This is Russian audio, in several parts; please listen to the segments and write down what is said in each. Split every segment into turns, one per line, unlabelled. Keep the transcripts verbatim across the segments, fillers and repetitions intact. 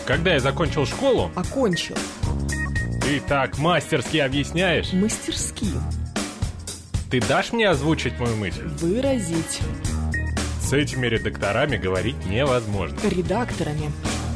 Когда я закончил школу...
Окончил.
Ты так мастерски объясняешь.
Мастерски.
Ты дашь мне озвучить мою мысль?
Выразить.
С этими редакторами говорить невозможно.
Редакторами.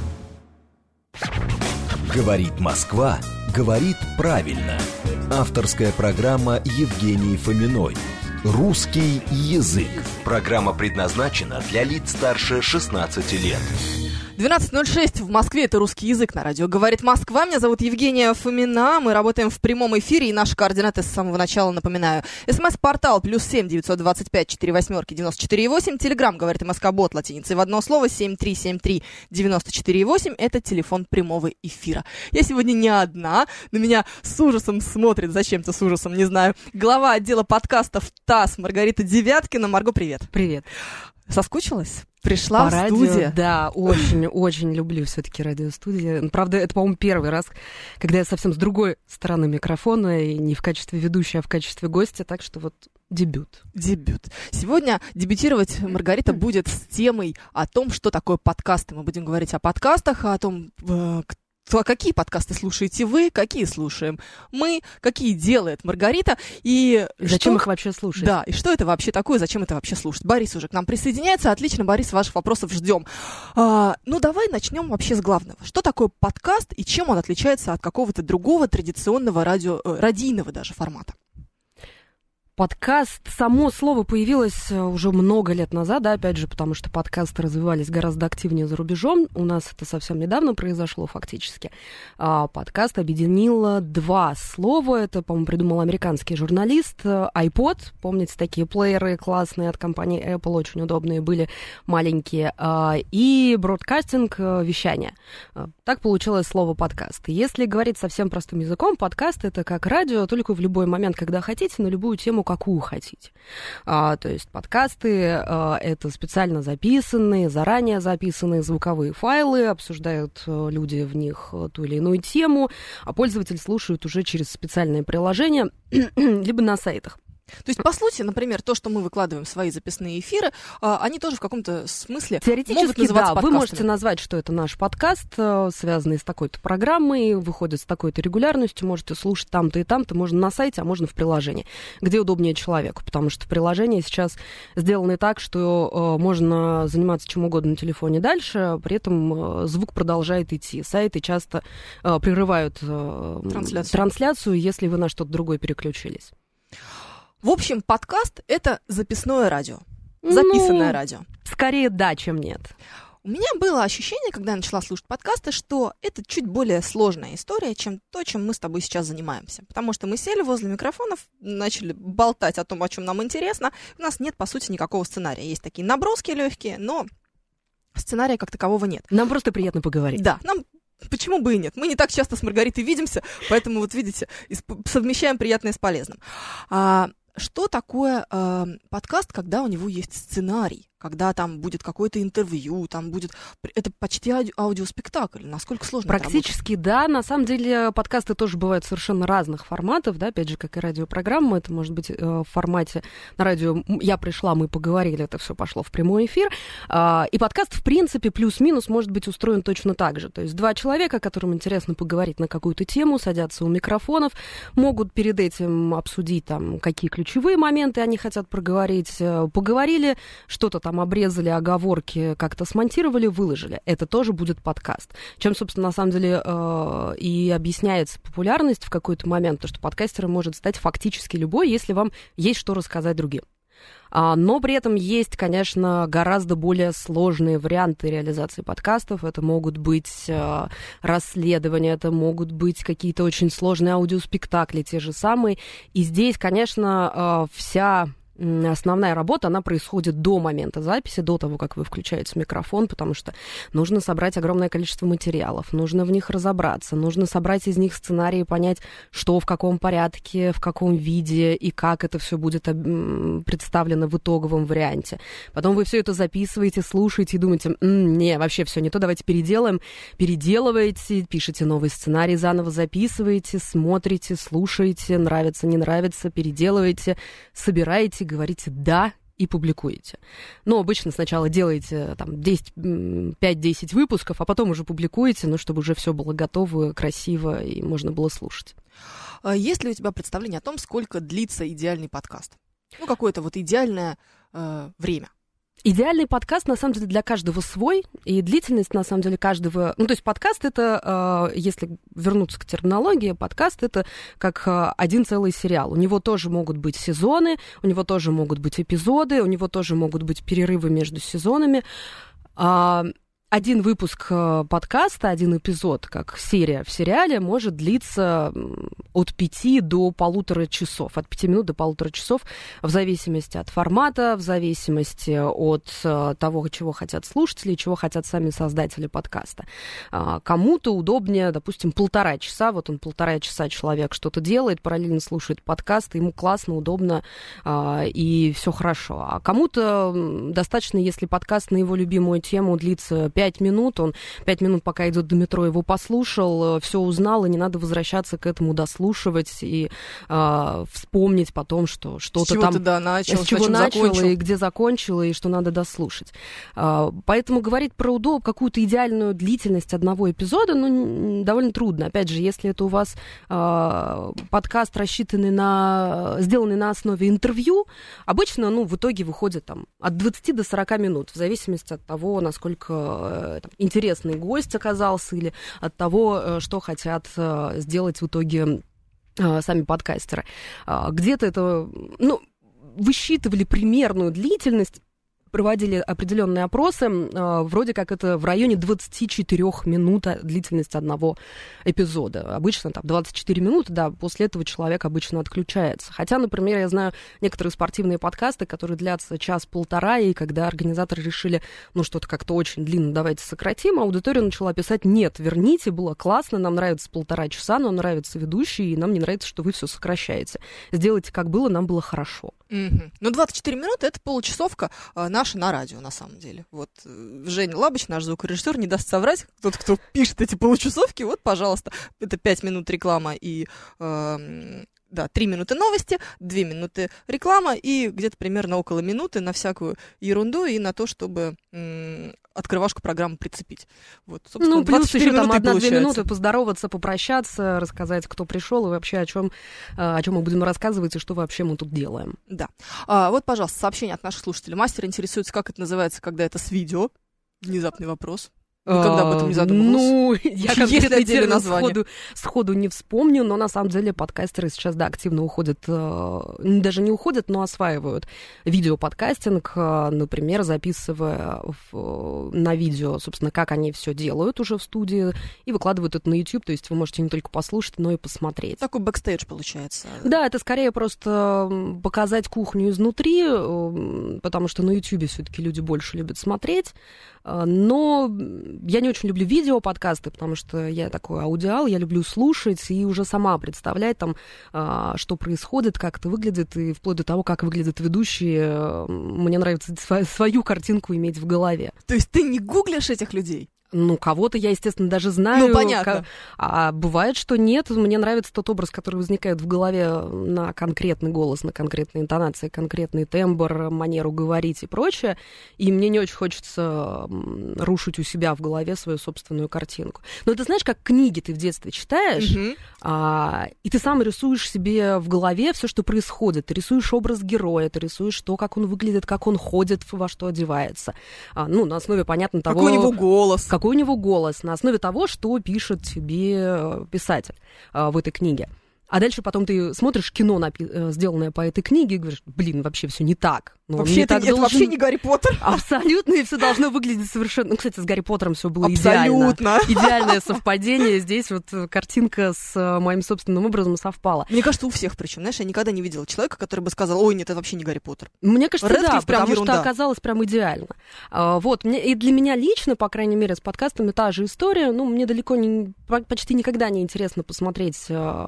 Говорит Москва, говорит правильно. Авторская программа Евгении Фоминой. Русский язык. Программа предназначена для лиц старше шестнадцати лет.
двенадцать ноль шесть в Москве, это «Русский язык» на радио «Говорит Москва». Меня зовут Евгения Фомина, мы работаем в прямом эфире, и наши координаты с самого начала напоминаю. СМС-портал плюс семь девятьсот двадцать пять четыре восьмерки девяносто четыре восемь. Телеграм «Говорит Москобот» латиницей в одно слово семь три семь три девяносто четыре восемь. Это телефон прямого эфира. Я сегодня не одна, на меня с ужасом смотрит, зачем-то с ужасом, не знаю, глава отдела подкастов ТАСС Маргарита Девяткина. Марго, привет.
Привет.
Соскучилась? Пришла
По
в
радио,
студию?
Да, очень-очень люблю все-таки радиостудию. Правда, это, по-моему, первый раз, когда я совсем с другой стороны микрофона, и не в качестве ведущей, а в качестве гостя, так что вот дебют.
Дебют. Сегодня дебютировать Маргарита будет с темой о том, что такое подкасты. Мы будем говорить о подкастах, о том, кто какие подкасты слушаете вы, какие слушаем мы, какие делает Маргарита, и
зачем
что...
их вообще слушать?
Да, и что это вообще такое, зачем это вообще слушать. Борис уже к нам присоединяется. Отлично, Борис, ваших вопросов ждем. А, ну, давай начнем вообще с главного. Что такое подкаст и чем он отличается от какого-то другого традиционного радио, э, радийного даже формата?
Подкаст, само слово появилось уже много лет назад, да, опять же, потому что подкасты развивались гораздо активнее за рубежом. У нас это совсем недавно произошло фактически. А, подкаст объединил два слова. Это, по-моему, придумал американский журналист. iPod, помните, такие плееры классные от компании Apple, очень удобные были, маленькие. А, и бродкастинг, вещание. А, так получилось слово подкаст. Если говорить совсем простым языком, подкаст — это как радио, только в любой момент, когда хотите, на любую тему, какую хотите. А, то есть подкасты а, — это специально записанные, заранее записанные звуковые файлы, обсуждают а, люди в них а, ту или иную тему, а пользователь слушает уже через специальные приложения, либо на сайтах.
То есть, по сути, например, то, что мы выкладываем в свои записные эфиры, они тоже в каком-то смысле
теоретически,
могут называться
да,
подкастами.
Вы можете назвать, что это наш подкаст, связанный с такой-то программой, выходит с такой-то регулярностью, можете слушать там-то и там-то, можно на сайте, а можно в приложении, где удобнее человеку, потому что приложения сейчас сделаны так, что можно заниматься чем угодно на телефоне дальше, при этом звук продолжает идти. Сайты часто прерывают трансляцию, трансляцию если вы на что-то другое переключились.
В общем, подкаст — это записное радио, записанное
ну,
радио.
Скорее да, чем нет.
У меня было ощущение, когда я начала слушать подкасты, что это чуть более сложная история, чем то, чем мы с тобой сейчас занимаемся. Потому что мы сели возле микрофонов, начали болтать о том, о чем нам интересно. У нас нет, по сути, никакого сценария. Есть такие наброски легкие, но сценария как такового нет.
Нам просто приятно поговорить.
Да, нам... Почему бы и нет? Мы не так часто с Маргаритой видимся, поэтому, вот видите, совмещаем приятное с полезным. А, что такое а, подкаст, когда у него есть сценарий? Когда там будет какое-то интервью, там будет... Это почти ауди- аудиоспектакль. Насколько сложно
Практически, да. На самом деле подкасты тоже бывают совершенно разных форматов, да, опять же, как и радиопрограмма. Это может быть э, в формате на радио «Я пришла, мы поговорили», это все пошло в прямой эфир. Э, и подкаст, в принципе, плюс-минус может быть устроен точно так же. То есть два человека, которым интересно поговорить на какую-то тему, садятся у микрофонов, могут перед этим обсудить, там, какие ключевые моменты они хотят проговорить. Поговорили, что-то там обрезали, оговорки как-то смонтировали, выложили. Это тоже будет подкаст. Чем, собственно, на самом деле э, и объясняется популярность в какой-то момент, то, что подкастером может стать фактически любой, если вам есть что рассказать другим. А, но при этом есть, конечно, гораздо более сложные варианты реализации подкастов. Это могут быть э, расследования, это могут быть какие-то очень сложные аудиоспектакли, те же самые. И здесь, конечно, э, вся... основная работа, она происходит до момента записи, до того, как вы включаете микрофон, потому что нужно собрать огромное количество материалов, нужно в них разобраться, нужно собрать из них сценарий и понять, что в каком порядке, в каком виде и как это все будет представлено в итоговом варианте. Потом вы все это записываете, слушаете и думаете, м-м, не, вообще все не то, давайте переделаем. Переделываете, пишете новый сценарий, заново записываете, смотрите, слушаете, нравится, не нравится, переделываете, собираете, говорите «да» и публикуете. Но обычно сначала делаете там пять-десять выпусков, а потом уже публикуете, ну, чтобы уже все было готово, красиво и можно было слушать.
Есть ли у тебя представление о том, сколько длится идеальный подкаст? Ну, какое-то вот идеальное э, время.
Идеальный подкаст, на самом деле, для каждого свой, и длительность, на самом деле, каждого... Ну, то есть подкаст — это, если вернуться к терминологии, подкаст — это как один целый сериал. У него тоже могут быть сезоны, у него тоже могут быть эпизоды, у него тоже могут быть перерывы между сезонами. Один выпуск подкаста, один эпизод, как серия в сериале, может длиться от пяти до полутора часов, от пяти минут до полутора часов, в зависимости от формата, в зависимости от того, чего хотят слушатели, чего хотят сами создатели подкаста. Кому-то удобнее, допустим, полтора часа, вот он полтора часа человек что-то делает, параллельно слушает подкаст, ему классно, удобно и все хорошо. А кому-то достаточно, если подкаст на его любимую тему длится пять минут, он пять минут, пока идет до метро, его послушал, все узнал, и не надо возвращаться к этому, дослушивать и э, вспомнить потом, что что-то там...
Ты, да, начал,
с чего начал,
закончил.
И где закончил, и что надо дослушать. Э, поэтому говорить про удоб, какую-то идеальную длительность одного эпизода, ну, довольно трудно. Опять же, если это у вас э, подкаст, рассчитанный на... сделанный на основе интервью, обычно, ну, в итоге выходит там от двадцати до сорока минут, в зависимости от того, насколько там интересный гость оказался, или от того, что хотят сделать в итоге сами подкастеры. Где-то это, ну, высчитывали примерную длительность, проводили определенные опросы, вроде как это в районе двадцати четырёх минут длительность одного эпизода. Обычно там двадцать четыре минуты, да, после этого человек обычно отключается. Хотя, например, я знаю некоторые спортивные подкасты, которые длятся час-полтора, и когда организаторы решили, ну, что-то как-то очень длинно, давайте сократим, аудитория начала писать: нет, верните, было классно, нам нравится полтора часа, нам нравится ведущий, и нам не нравится, что вы все сокращаете. Сделайте, как было, нам было хорошо.
Mm-hmm. Ну, двадцать четыре минуты — это получасовка э, наша на радио, на самом деле. Вот э, Женя Лабыч, наш звукорежиссер, не даст соврать. Тот, кто пишет эти получасовки, вот, пожалуйста, это пять минут реклама и... Э, да, три минуты новости, две минуты реклама и где-то примерно около минуты на всякую ерунду и на то, чтобы м- открывашку программы прицепить. Вот, собственно,
ну, плюс еще там одна-две
получается.
минуты поздороваться, попрощаться, рассказать, кто пришел и вообще о чем, о чем мы будем рассказывать и что вообще мы тут делаем.
Да. А, вот, пожалуйста, сообщение от наших слушателей. Мастер интересуется, как это называется, когда это с видео. Внезапный вопрос. Никогда об этом не задумывалась.
Ну, я конкретно термин
сходу,
сходу не вспомню, но на самом деле подкастеры сейчас, да, активно уходят, даже не уходят, но осваивают видеоподкастинг, например, записывая в, на видео, собственно, как они все делают уже в студии, и выкладывают это на YouTube, то есть вы можете не только послушать, но и посмотреть.
Такой бэкстейдж получается.
Да, это скорее просто показать кухню изнутри, потому что на YouTube все-таки люди больше любят смотреть, но я не очень люблю видео-подкасты, потому что я такой аудиал, я люблю слушать и уже сама представлять, там, что происходит, как это выглядит, и вплоть до того, как выглядят ведущие. Мне нравится свою картинку иметь в голове.
То есть ты не гуглишь этих людей?
Ну, кого-то я, естественно, даже знаю.
Ну, понятно.
К... А бывает, что нет. Мне нравится тот образ, который возникает в голове на конкретный голос, на конкретные интонации, конкретный тембр, манеру говорить и прочее. И мне не очень хочется рушить у себя в голове свою собственную картинку. Но это, знаешь, как книги ты в детстве читаешь, mm-hmm. а, и ты сам рисуешь себе в голове все, что происходит. Ты рисуешь образ героя, ты рисуешь то, как он выглядит, как он ходит, во что одевается. А, ну, на основе, понятно, того...
Какой у него голос.
Какой у него голос, на основе того, что пишет тебе писатель в этой книге. А дальше потом ты смотришь кино, напи- сделанное по этой книге, и говоришь: блин, вообще все не так.
Но вообще это,
так
это
должен...
вообще не Гарри Поттер.
Абсолютно, и все должно выглядеть совершенно... Ну, кстати, с Гарри Поттером все было
Абсолютно.
идеально. Идеальное совпадение. Здесь вот картинка с моим собственным образом совпала.
Мне кажется, у всех причем. Знаешь, я никогда не видела человека, который бы сказал: ой, нет, это вообще не Гарри Поттер.
Мне кажется,
Редклифф
да, потому
ерунда.
что оказалось прям идеально. Вот, и для меня лично, по крайней мере, с подкастами та же история. Ну, мне далеко не... почти никогда не интересно посмотреть...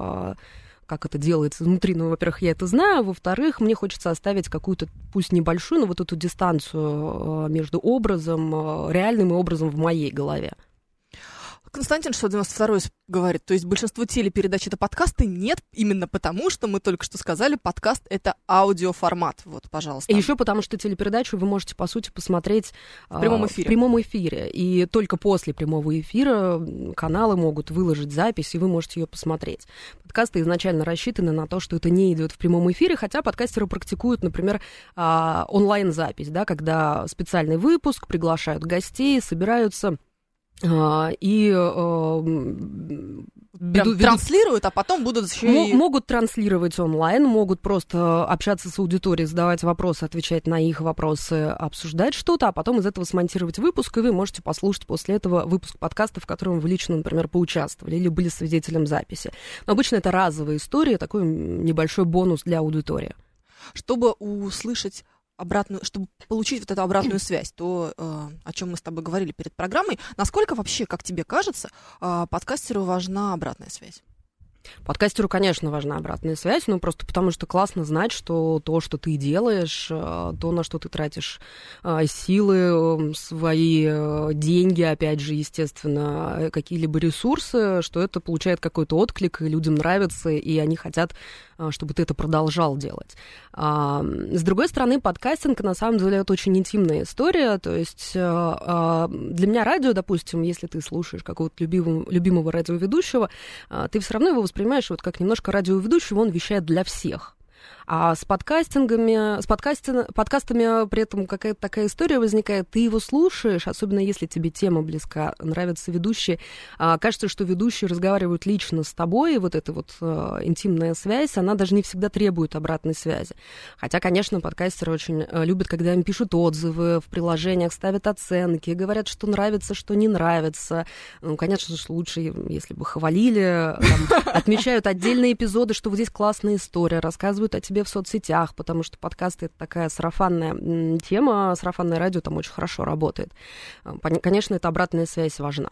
как это делается внутри. Ну, во-первых, я это знаю. Во-вторых, мне хочется оставить какую-то, пусть небольшую, но вот эту дистанцию между образом, реальным и образом в моей голове.
Константин шестьсот девяносто второй говорит, то есть большинство телепередач — это подкасты? Нет, именно потому, что мы только что сказали, подкаст — это аудиоформат. Вот, пожалуйста.
И еще потому, что телепередачу вы можете, по сути, посмотреть
в прямом эфире.
В прямом эфире. И только после прямого эфира каналы могут выложить запись, и вы можете ее посмотреть. Подкасты изначально рассчитаны на то, что это не идет в прямом эфире, хотя подкастеры практикуют, например, онлайн-запись, да, когда специальный выпуск, приглашают гостей, собираются и
Ведут, транслируют, а потом будут еще
М-
и...
Могут транслировать онлайн, могут просто общаться с аудиторией, задавать вопросы, отвечать на их вопросы, обсуждать что-то, а потом из этого смонтировать выпуск, и вы можете послушать после этого выпуск подкаста, в котором вы лично, например, поучаствовали или были свидетелем записи. Но обычно это разовая история, такой небольшой бонус для аудитории.
Чтобы услышать обратную, чтобы получить вот эту обратную связь, то, э, о чем мы с тобой говорили перед программой, насколько вообще, как тебе кажется, э, подкастеру важна обратная связь?
Подкастеру, конечно, важна обратная связь, но просто потому что классно знать, что то, что ты делаешь, то, на что ты тратишь силы, свои деньги, опять же, естественно, какие-либо ресурсы, что это получает какой-то отклик, и людям нравится, и они хотят, чтобы ты это продолжал делать. С другой стороны, подкастинг, на самом деле, это очень интимная история, то есть для меня радио, допустим, если ты слушаешь какого-то любимого, любимого радиоведущего, ты все равно его воспринимаешь вот как немножко радиоведущего, он вещает для всех. А с подкастингами, с подкасти, подкастами при этом какая-то такая история возникает. Ты его слушаешь, особенно если тебе тема близка, нравятся ведущие. А, кажется, что ведущие разговаривают лично с тобой, и вот эта вот а, интимная связь, она даже не всегда требует обратной связи. Хотя, конечно, подкастеры очень а, любят, когда им пишут отзывы, в приложениях ставят оценки, говорят, что нравится, что не нравится. Ну, конечно же, лучше, если бы хвалили, там, отмечают отдельные эпизоды, что вот здесь классная история, рассказывают о тебе в соцсетях, потому что подкасты — это такая сарафанная тема, сарафанное радио там очень хорошо работает. Конечно, эта обратная связь важна.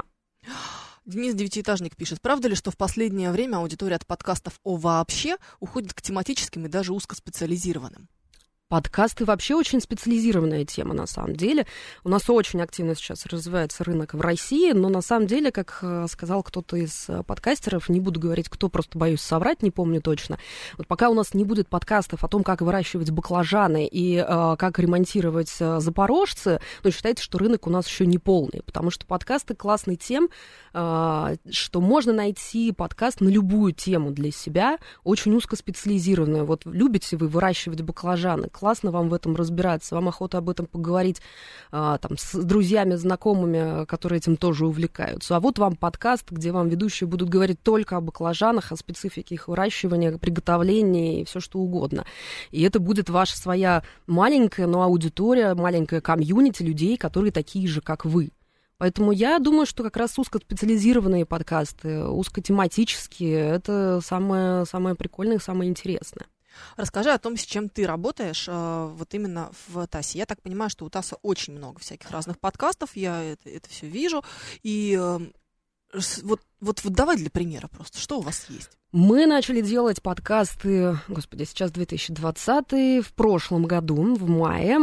Денис Девятиэтажник пишет, правда ли, что в последнее время аудитория от подкастов о вообще уходит к тематическим и даже узкоспециализированным?
Подкасты вообще очень специализированная тема, на самом деле. У нас очень активно сейчас развивается рынок в России, но на самом деле, как сказал кто-то из подкастеров, не буду говорить, кто, просто боюсь соврать, не помню точно. Вот пока у нас не будет подкастов о том, как выращивать баклажаны и э, как ремонтировать э, запорожцы, ну, считайте, что рынок у нас еще не полный, потому что подкасты классны тем, э, что можно найти подкаст на любую тему для себя, очень узкоспециализированную. Вот любите вы выращивать баклажаны, классно вам в этом разбираться, вам охота об этом поговорить а, там, с друзьями, знакомыми, которые этим тоже увлекаются. А вот вам подкаст, где вам ведущие будут говорить только о баклажанах, о специфике их выращивания, приготовления и все что угодно. И это будет ваша своя маленькая, но аудитория, маленькая комьюнити людей, которые такие же, как вы. Поэтому я думаю, что как раз узкоспециализированные подкасты, узкотематические, это самое, самое прикольное, самое интересное.
Расскажи о том, с чем ты работаешь э, вот именно в ТАССе. Я так понимаю, что у ТАССа очень много всяких разных подкастов, я это, это все вижу. И э, вот, вот, вот давай для примера просто, что у вас есть?
Мы начали делать подкасты, господи, сейчас две тысячи двадцатый, в прошлом году, в мае.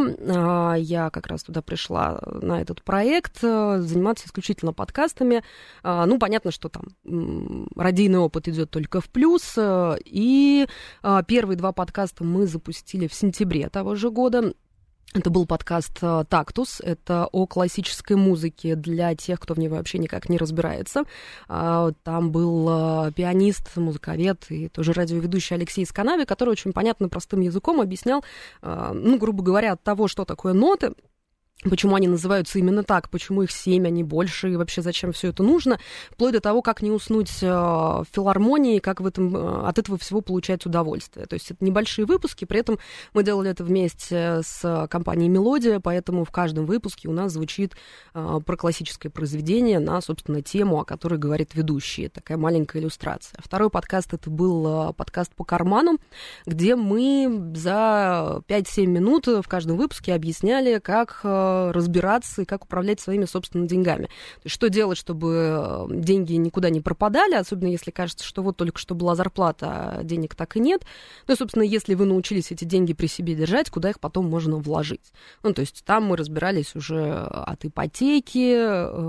Я как раз туда пришла на этот проект, заниматься исключительно подкастами. Ну, понятно, что там радийный опыт идет только в плюс. И первые два подкаста мы запустили в сентябре того же года. Это был подкаст «Тактус». Это о классической музыке для тех, кто в ней вообще никак не разбирается. Там был пианист, музыковед и тоже радиоведущий Алексей Сканави, который очень понятным, простым языком объяснял, ну, грубо говоря, от того, что такое ноты, почему они называются именно так, почему их семь, а не больше, и вообще зачем все это нужно, вплоть до того, как не уснуть в филармонии, как в этом, от этого всего получать удовольствие. То есть это небольшие выпуски, при этом мы делали это вместе с компанией «Мелодия», поэтому в каждом выпуске у нас звучит про классическое произведение на, собственно, тему, о которой говорит ведущий. Такая маленькая иллюстрация. Второй подкаст — это был подкаст «По карману», где мы за пять-семь минут в каждом выпуске объясняли, как разбираться и как управлять своими собственными деньгами. То есть что делать, чтобы деньги никуда не пропадали, особенно если кажется, что вот только что была зарплата, а денег так и нет. Ну и, собственно, если вы научились эти деньги при себе держать, куда их потом можно вложить. Ну, то есть там мы разбирались уже от ипотеки,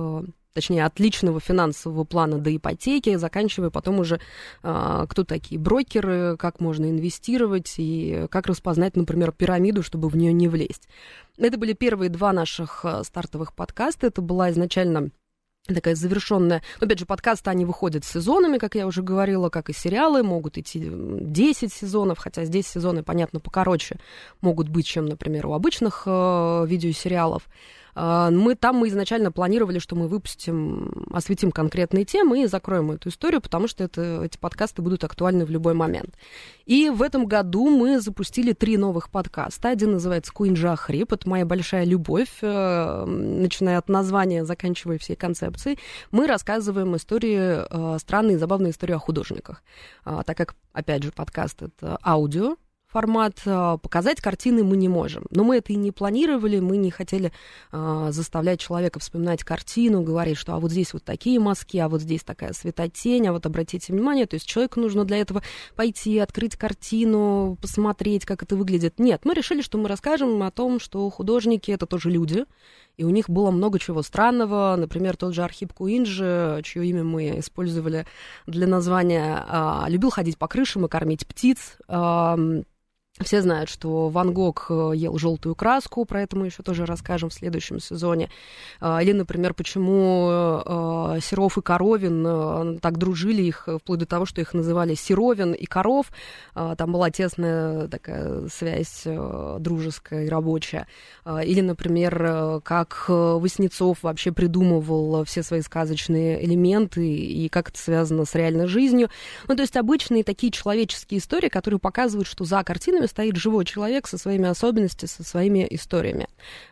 точнее, от личного финансового плана до ипотеки, заканчивая потом уже, а, кто такие брокеры, как можно инвестировать и как распознать, например, пирамиду, чтобы в нее не влезть. Это были первые два наших стартовых подкаста. Это была изначально такая завершенная... Опять же, подкасты, они выходят сезонами, как я уже говорила, как и сериалы, могут идти десять сезонов, хотя здесь сезоны, понятно, покороче могут быть, чем, например, у обычных э, видеосериалов. Мы там мы изначально планировали, что мы выпустим, осветим конкретные темы и закроем эту историю, потому что это, эти подкасты будут актуальны в любой момент. И в этом году мы запустили три новых подкаста. Один называется «Куинджа Хрип». Это моя большая любовь, начиная от названия, заканчивая всей концепцией. Мы рассказываем истории, странные и забавные истории о художниках. Так как, опять же, подкаст — это аудио формат, показать картины мы не можем. Но мы это и не планировали, мы не хотели э, заставлять человека вспоминать картину, говорить, что а вот здесь вот такие мазки, а вот здесь такая светотень, а вот обратите внимание, то есть человеку нужно для этого пойти, открыть картину, посмотреть, как это выглядит. Нет, мы решили, что мы расскажем о том, что художники — это тоже люди, и у них было много чего странного. Например, тот же Архип Куинджи, чье имя мы использовали для названия, э, любил ходить по крышам и кормить птиц. Э, Все знают, что Ван Гог ел желтую краску, про это мы еще тоже расскажем в следующем сезоне. Или, например, почему Серов и Коровин так дружили, их вплоть до того, что их называли Серовин и Коров. Там была тесная такая связь дружеская и рабочая. Или, например, как Васнецов вообще придумывал все свои сказочные элементы и как это связано с реальной жизнью. Ну, то есть обычные такие человеческие истории, которые показывают, что за картинами стоит живой человек со своими особенностями, со своими историями.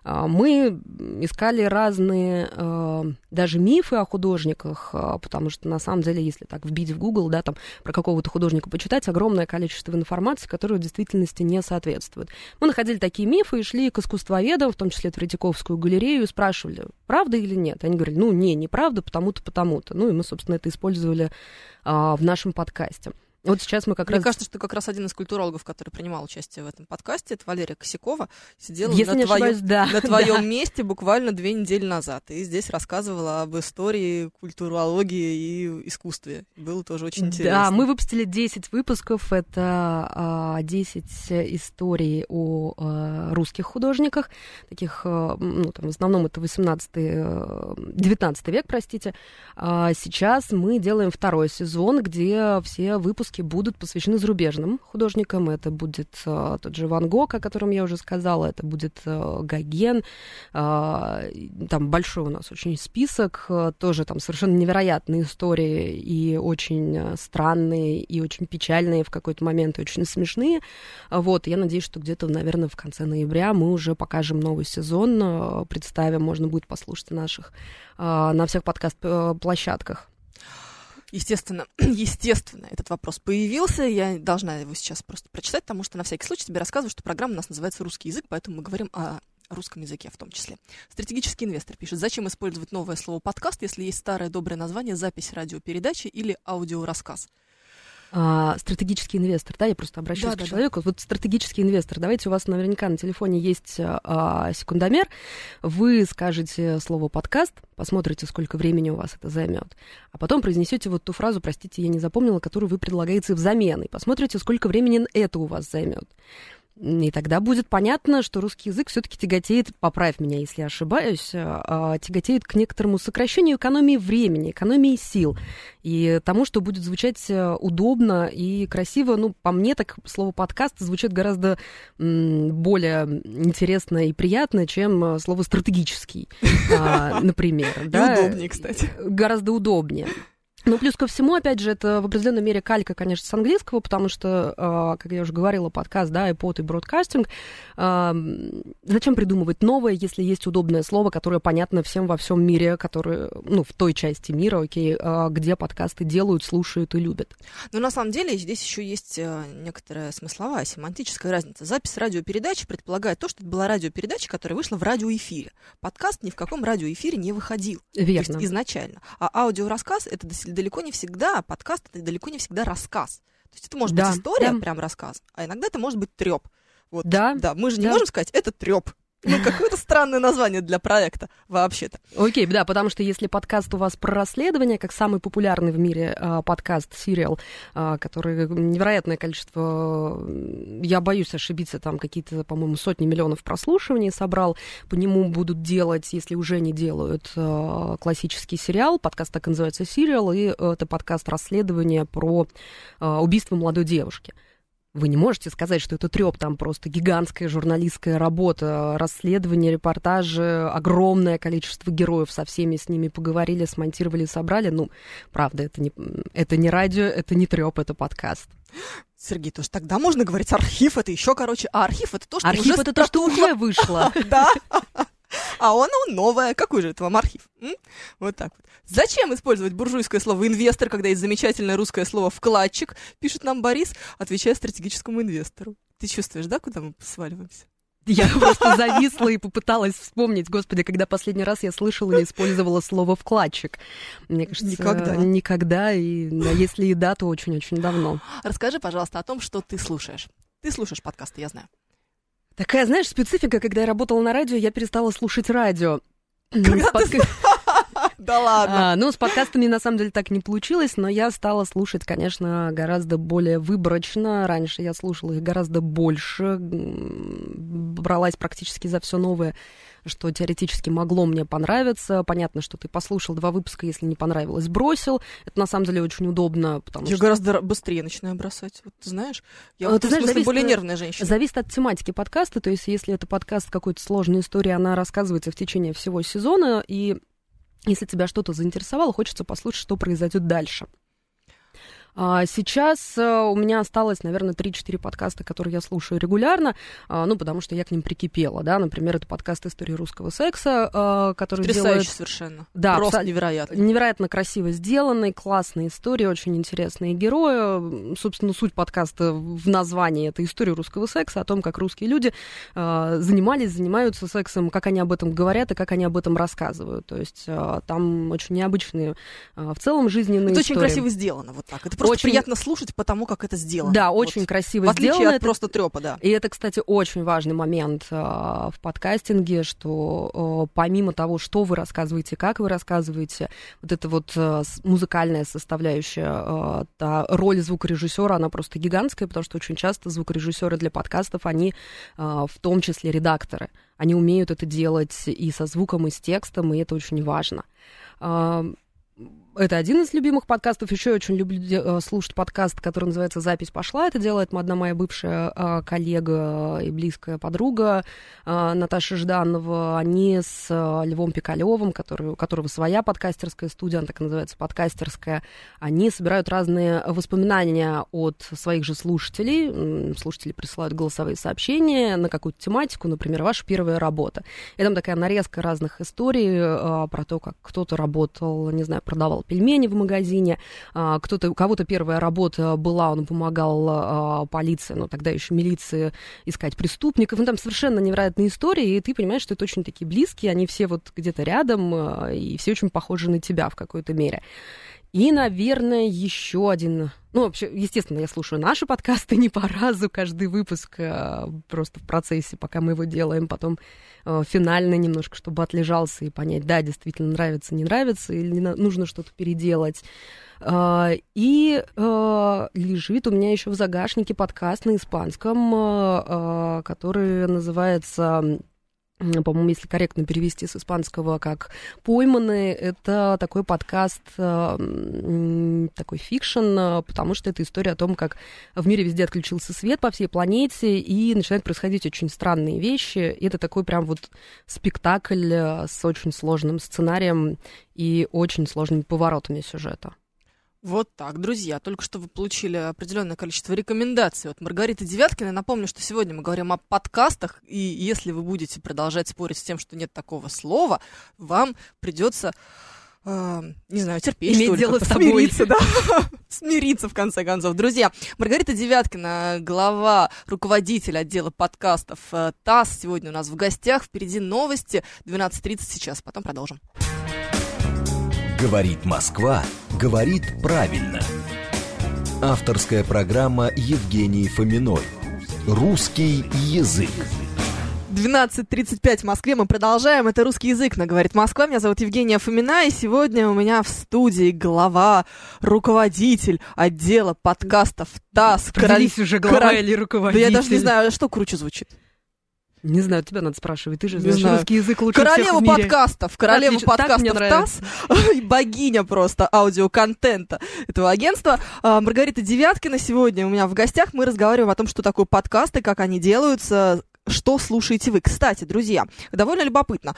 Мы искали разные даже мифы о художниках, потому что, на самом деле, если так вбить в Google, да, там, про какого-то художника почитать, огромное количество информации, которая в действительности не соответствует. Мы находили такие мифы и шли к искусствоведам, в том числе в Третьяковскую галерею, и спрашивали, правда или нет. Они говорили, ну, не, неправда, потому-то, потому-то. Ну, и мы, собственно, это использовали а, в нашем подкасте. Вот сейчас мы как
Мне
раз...
кажется, что как раз один из культурологов, который принимал участие в этом подкасте, это Валерия Косякова, сидела
Если
на,
не
твоем,
ошибаюсь, да,
на твоем
да.
месте буквально две недели назад. И здесь рассказывала об истории, культурологии и искусстве. Было тоже очень интересно.
Да, мы выпустили десять выпусков. Это десять историй о а, русских художниках. Таких, ну, там, в основном это восемнадцатый, девятнадцатый век, простите. А сейчас мы делаем второй сезон, где все выпуски будут посвящены зарубежным художникам. Это будет а, тот же Ван Гог, о котором я уже сказала, это будет а, Гоген. А, там большой у нас очень список, а, тоже там совершенно невероятные истории и очень странные, и очень печальные в какой-то момент, и очень смешные. А, вот, я надеюсь, что где-то, наверное, в конце ноября мы уже покажем новый сезон, а, представим, можно будет послушать наших а, на всех подкаст-площадках.
Естественно, естественно, этот вопрос появился. Я должна его сейчас просто прочитать, потому что на всякий случай тебе рассказываю, что программа у нас называется «Русский язык», поэтому мы говорим о русском языке в том числе. Стратегический инвестор пишет, зачем использовать новое слово «подкаст», если есть старое доброе название «запись радиопередачи» или «аудиорассказ».
А, стратегический инвестор, да, я просто обращаюсь да, к да, человеку. Да. Вот стратегический инвестор, давайте, у вас наверняка на телефоне есть а, секундомер, вы скажете слово «подкаст», посмотрите, сколько времени у вас это займет, а потом произнесете вот ту фразу, простите, я не запомнила, которую вы предлагаете взамен, и посмотрите, сколько времени это у вас займет. И тогда будет понятно, что русский язык все-таки тяготеет, поправь меня, если я ошибаюсь, тяготеет к некоторому сокращению экономии времени, экономии сил и тому, что будет звучать удобно и красиво. Ну, по мне, так слово «подкаст» звучит гораздо более интересно и приятно, чем слово «стратегический», например.
И удобнее, кстати.
Гораздо удобнее. Ну, плюс ко всему, опять же, это в определенной мере калька, конечно, с английского, потому что, э, как я уже говорила, подкаст, да, iPod и бродкастинг. Э, зачем придумывать новое, если есть удобное слово, которое понятно всем во всем мире, которое, ну, в той части мира, окей, э, где подкасты делают, слушают и любят.
Но на самом деле здесь еще есть некоторая смысловая, семантическая разница. Запись радиопередачи предполагает то, что это была радиопередача, которая вышла в радиоэфире. Подкаст ни в каком радиоэфире не выходил.
Верно.
То есть изначально. А аудиорассказ — это далеко не всегда, подкаст — это далеко не всегда рассказ. То есть это может
да,
быть история,
да.
прям рассказ, а иногда это может быть трёп. Вот,
да,
да, мы же не
да.
можем сказать, это трёп. Ну, какое-то странное название для проекта, вообще-то.
Окей, да, потому что если подкаст у вас про расследование, как самый популярный в мире э, подкаст, сериал, э, который невероятное количество, я боюсь ошибиться, там какие-то, по-моему, сотни миллионов прослушиваний собрал, по нему будут делать, если уже не делают, э, классический сериал, подкаст так и называется «Сериал», и это подкаст расследования про э, убийство молодой девушки. Вы не можете сказать, что это трёп, там просто гигантская журналистская работа, расследование, репортажи, огромное количество героев, со всеми с ними поговорили, смонтировали, собрали. Ну, правда, это не, это не радио, это не трёп, это подкаст.
Сергей, то есть тогда можно говорить архив, это еще короче, а архив это то, что
архив
уже
это то, что уже вышло.
Да. А оно новое. Какой же это вам архив? М? Вот так вот. Зачем использовать буржуйское слово «инвестор», когда есть замечательное русское слово «вкладчик», пишет нам Борис, отвечая стратегическому инвестору. Ты чувствуешь, да, куда мы сваливаемся?
Я просто зависла и попыталась вспомнить, господи, когда последний раз я слышала или использовала слово «вкладчик». Мне кажется,
никогда.
Никогда, и да, если и да, то очень-очень давно.
Расскажи, пожалуйста, о том, что ты слушаешь. Ты слушаешь подкасты, я знаю.
Такая, знаешь, специфика, когда я работала на радио, я перестала слушать радио.
Когда ты... Да ладно.
А, ну, с подкастами, на самом деле, так не получилось, но я стала слушать, конечно, гораздо более выборочно. Раньше я слушала их гораздо больше, бралась практически за все новое, что теоретически могло мне понравиться. Понятно, что ты послушал два выпуска, если не понравилось, бросил. Это, на самом деле, очень удобно, потому
я
что...
гораздо быстрее начинаю бросать. Вот, ты знаешь, я
а,
в этом
знаешь,
смысле
зависит,
более нервная женщина.
Зависит от тематики подкаста, то есть если это подкаст какой-то сложной истории, она рассказывается в течение всего сезона, и если тебя что-то заинтересовало, хочется послушать, что произойдет дальше. Сейчас у меня осталось, наверное, три-четыре подкаста, которые я слушаю регулярно, ну, потому что я к ним прикипела, да, например, это подкаст «Истории русского секса», который
потрясающе
делает...
совершенно.
Да,
просто
абсо...
невероятно.
Невероятно красиво сделанный, классные истории, очень интересные герои. Собственно, суть подкаста в названии — это «История русского секса», о том, как русские люди занимались, занимаются сексом, как они об этом говорят и как они об этом рассказывают. То есть там очень необычные в целом жизненные
это
истории.
Это очень красиво сделано, вот так. Это просто
очень...
приятно слушать потому, как это сделано.
Да,
вот.
очень красиво
в отличие
сделано.
От просто трёпа, да.
И это, кстати, очень важный момент э, в подкастинге, что э, помимо того, что вы рассказываете, как вы рассказываете, вот эта вот э, музыкальная составляющая, э, та роль звукорежиссера, она просто гигантская, потому что очень часто звукорежиссеры для подкастов, они э, в том числе редакторы. Они умеют это делать и со звуком, и с текстом, и это очень важно. Э, Это один из любимых подкастов. Еще я очень люблю слушать подкаст, который называется «Запись пошла». Это делает одна моя бывшая а, коллега и близкая подруга а, Наташа Жданова. Они с а, Львом Пикалевым, который, у которого своя подкастерская студия, она так и называется, подкастерская. Они собирают разные воспоминания от своих же слушателей. Слушатели присылают голосовые сообщения на какую-то тематику, например, «Ваша первая работа». И там такая нарезка разных историй а, про то, как кто-то работал, не знаю, продавал пельмени в магазине, кто-то, у кого-то первая работа была, он помогал полиции, но тогда еще милиции, искать преступников. Ну, там совершенно невероятные истории, и ты понимаешь, что это очень такие близкие, они все вот где-то рядом, и все очень похожи на тебя в какой-то мере. И, наверное, еще один... Ну, вообще, естественно, я слушаю наши подкасты не по разу, каждый выпуск просто в процессе, пока мы его делаем, потом финально немножко, чтобы отлежался и понять, да, действительно нравится, не нравится, или нужно что-то переделать. И лежит у меня еще в загашнике подкаст на испанском, который называется... По-моему, если корректно перевести с испанского как «Пойманные», это такой подкаст, такой фикшн, потому что это история о том, как в мире везде отключился свет по всей планете, и начинают происходить очень странные вещи. И это такой прям вот спектакль с очень сложным сценарием и очень сложными поворотами сюжета.
Вот так, друзья, только что вы получили определенное количество рекомендаций от Маргариты Девяткиной. Напомню, что сегодня мы говорим о подкастах, и если вы будете продолжать спорить с тем, что нет такого слова, вам придется, э, не знаю, терпеть,
иметь
что ли,
дело с тобой.
Смириться, да, смириться, в конце концов. Друзья, Маргарита Девяткина, глава, руководитель отдела подкастов ТАСС, сегодня у нас в гостях. Впереди новости, двенадцать тридцать сейчас, потом продолжим.
Говорит Москва, говорит правильно. Авторская программа Евгении Фоминой. Русский язык.
двенадцать тридцать пять в Москве. Мы продолжаем. Это «Русский язык» на «Говорит Москва». Меня зовут Евгения Фомина. И сегодня у меня в студии глава, руководитель отдела подкастов ТАСС.
Определись Король... уже, глава Король... или руководитель.
Да я даже не знаю, что круче звучит.
Не знаю, тебя надо спрашивать. Ты же
не
знаешь
знаю.
Русский язык лучше
королева
всех в мире.
Подкастов, королева
Отлично.
подкастов ТАСС, богиня просто аудиоконтента этого агентства. Маргарита Девяткина сегодня у меня в гостях. Мы разговариваем о том, что такое подкасты, как они делаются, что слушаете вы. Кстати, друзья, довольно любопытно.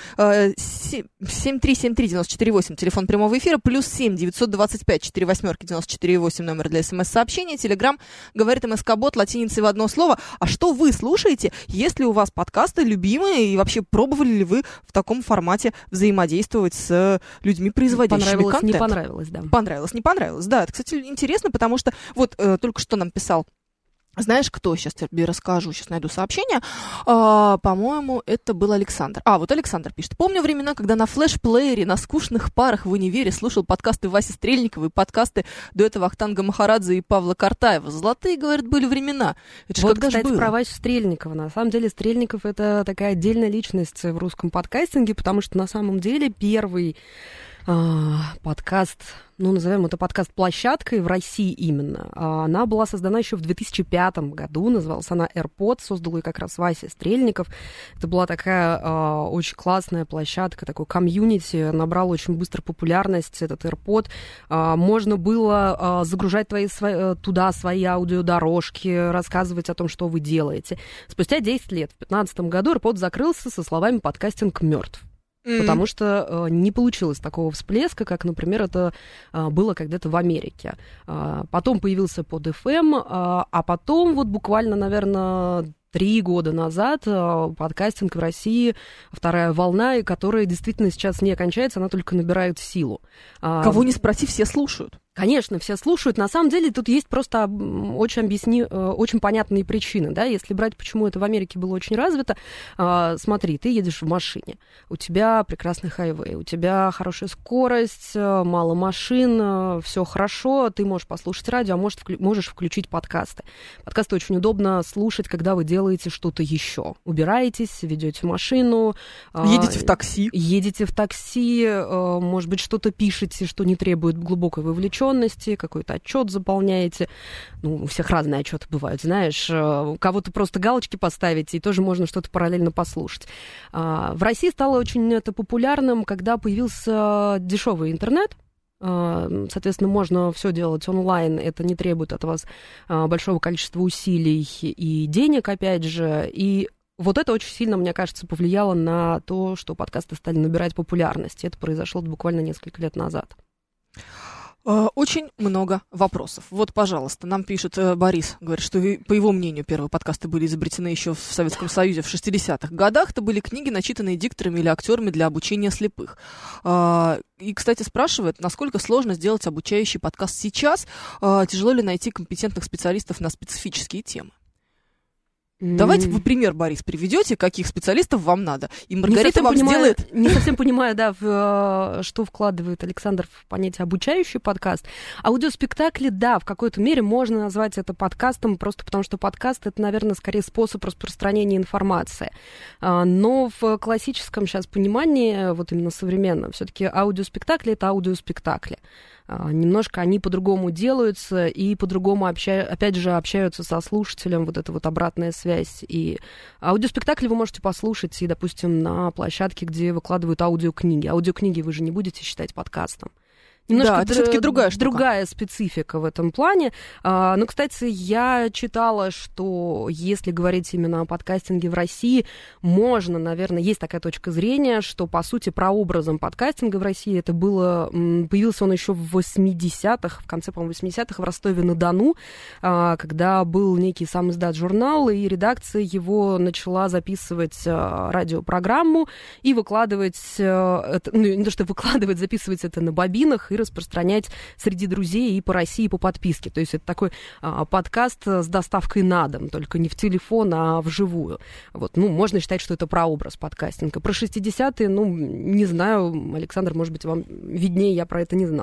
семь три семь три девять четыре восемь, телефон прямого эфира, плюс семь девятьсот двадцать пять четыре восьмерки девяносто четыре восемь, номер для смс-сообщения, телеграм, говорит МСК-бот, латиницей в одно слово. А что вы слушаете? Есть ли у вас подкасты любимые? И вообще пробовали ли вы в таком формате взаимодействовать с людьми, производящими
понравилось,
контент?
Не понравилось, да.
Понравилось, не понравилось, да. Это, кстати, интересно, потому что вот э, только что нам писал, знаешь, кто? Сейчас тебе расскажу, сейчас найду сообщение. А, по-моему, это был Александр. А, вот Александр пишет. Помню времена, когда на флеш-плеере, на скучных парах в универе слушал подкасты Васи Стрельниковой, подкасты дуэта Вахтанга Махарадзе и Павла Картаева. Золотые, говорят, были времена. Это
вот,
когда
кстати,
было?
про Васю Стрельникова. На самом деле Стрельников — это такая отдельная личность в русском подкастинге, потому что на самом деле первый а, подкаст, ну, назовем это подкаст-площадкой в России именно. Она была создана еще в две тысячи пятом году, называлась она AirPod, создал ее как раз Вася Стрельников. Это была такая э, очень классная площадка, такой комьюнити, набрал очень быстро популярность этот AirPod. Э, можно было э, загружать твои, свои, туда свои аудиодорожки, рассказывать о том, что вы делаете. Спустя десять лет, в две тысячи пятнадцатом году, AirPod закрылся со словами «подкастинг мертв». Mm-hmm. Потому что э, не получилось такого всплеска, как, например, это э, было когда-то в Америке. Э, потом появился под эф эм, э, а потом вот буквально, наверное, три года назад э, подкастинг в России, вторая волна, и которая действительно сейчас не кончается, она только набирает силу. Э,
Кого не спроси, все слушают.
Конечно, все слушают. На самом деле тут есть просто очень, объясни, очень понятные причины. Да? Если брать, почему это в Америке было очень развито, смотри, ты едешь в машине, у тебя прекрасный хайвей, у тебя хорошая скорость, мало машин, все хорошо, ты можешь послушать радио, а может, можешь включить подкасты. Подкасты очень удобно слушать, когда вы делаете что-то еще. Убираетесь, ведете машину.
Едете в такси.
Едете в такси, может быть, что-то пишете, что не требует глубокой вовлеченности, какой-то отчет заполняете. Ну, у всех разные отчеты бывают, знаешь. Кого-то просто галочки поставить, и тоже можно что-то параллельно послушать. В России стало очень это популярным, когда появился дешевый интернет. Соответственно, можно все делать онлайн, это не требует от вас большого количества усилий и денег, опять же, и вот это очень сильно, мне кажется, повлияло на то, что подкасты стали набирать популярность. Это произошло буквально несколько лет назад.
Очень много вопросов. Вот, пожалуйста, нам пишет э, Борис, говорит, что, по его мнению, первые подкасты были изобретены еще в Советском Союзе в шестидесятых годах. Это были книги, начитанные дикторами или актерами для обучения слепых. Э, и, кстати, спрашивает, насколько сложно сделать обучающий подкаст сейчас, э, тяжело ли найти компетентных специалистов на специфические темы. Давайте вы пример, Борис, приведете, каких специалистов вам надо, и Маргарита вам
понимаю,
сделает...
Не совсем понимаю, да, в, что вкладывает Александр в понятие «обучающий подкаст». Аудиоспектакли, да, в какой-то мере можно назвать это подкастом, просто потому что подкаст — это, наверное, скорее способ распространения информации. Но в классическом сейчас понимании, вот именно современном, все-таки аудиоспектакли — это аудиоспектакли. Немножко они по-другому делаются и по-другому, обща... опять же, общаются со слушателем, вот эта вот обратная связь. И аудиоспектакли вы можете послушать и, допустим, на площадке, где выкладывают аудиокниги. Аудиокниги вы же не будете считать подкастом. Немножко
да, это все-таки другая штука.
Другая специфика в этом плане. А, но, кстати, я читала, что если говорить именно о подкастинге в России, можно, наверное, есть такая точка зрения, что, по сути, прообразом подкастинга в России это было... Появился он еще в восьмидесятых, в конце, по-моему, восьмидесятых в Ростове-на-Дону, а, когда был некий сам издат-журнал, и редакция его начала записывать а, радиопрограмму и выкладывать... А, это, ну, не то, что выкладывать, записывать это на бобинах и распространять среди друзей и по России, и по подписке. То есть это такой а, подкаст с доставкой на дом, только не в телефон, а вживую. Вот, ну, можно считать, что это прообраз подкастинга. Про шестидесятые, ну, не знаю, Александр, может быть, вам виднее, я про это не знала.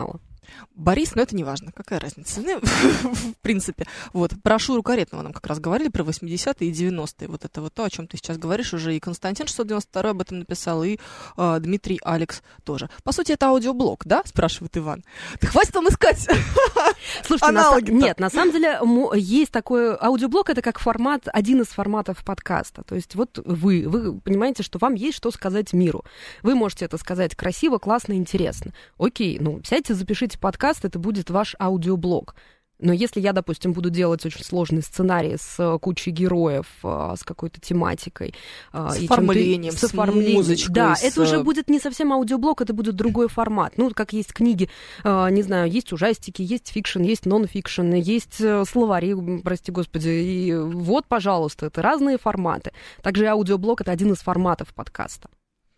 Борис, но это не важно, какая разница, ну, в принципе. Вот, про Шуру Каретного нам как раз говорили, про восьмидесятые и девяностые. Вот это вот то, о чем ты сейчас говоришь, уже и Константин шестьсот девяносто второй об этом написал, и э, Дмитрий Алекс тоже. По сути, это аудиоблог, да, спрашивает Иван. Да хватит там искать
Слушайте,
аналоги.
На, нет, на самом деле есть такой аудиоблог, это как формат, один из форматов подкаста. То есть вот вы, вы понимаете, что вам есть что сказать миру. Вы можете это сказать красиво, классно, интересно. Окей, ну, сядьте, запишите подкаст, это будет ваш аудиоблог. Но если я, допустим, буду делать очень сложный сценарий с кучей героев, с какой-то тематикой,
с
и
оформлением,
с,
с
оформлением,
музычкой,
да,
с...
это уже будет не совсем аудиоблог, это будет другой формат. Ну, как есть книги, не знаю, есть ужастики, есть фикшн, есть нон-фикшн, есть словари, прости господи, и вот, пожалуйста, это разные форматы. Также и аудиоблог — это один из форматов подкаста.